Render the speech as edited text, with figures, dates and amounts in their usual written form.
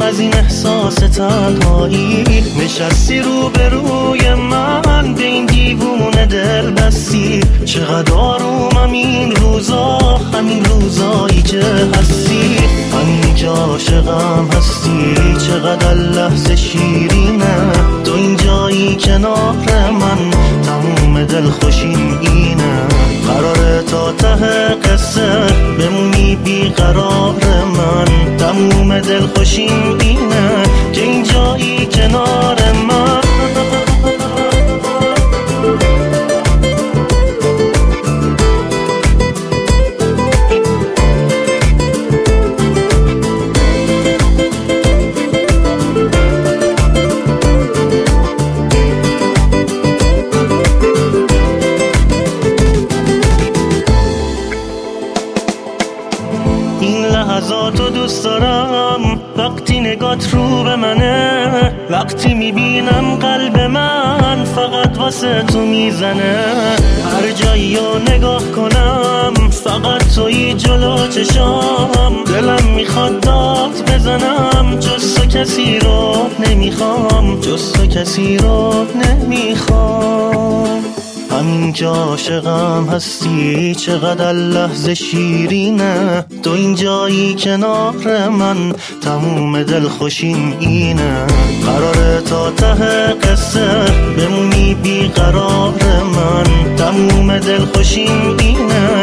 از این احساس تنهایی. نشستی روبروی من به این دیوونه دل بستی. چقدر آرومم این روزا، همین روزایی که هستی. همین که عاشقم هستی. چقدر لحظه شیرینه تو اینجایی کنار من. تموم دل خوشیم اینه. قراره تا ته قصه بمونی بیقرار من. تموم دل خوشیم اینه که اینجایی کنار من. این لحظاتو دوست دارم وقتی نگات رو به منه. وقتی میبینم قلب من فقط واسه تو میزنه. هر جایی رو نگاه کنم فقط توی جلو چشام. دلم میخواد داد بزنم جز تو کسی رو نمیخوام. جز تو کسی رو نمیخوام. همین که عاشقم هستی. چقدر لحظه شیرینه تو اینجایی کنار من. تموم دل خوشیم اینه. قراره تا ته قصه بمونی بیقرار من. تموم دل خوشیم اینه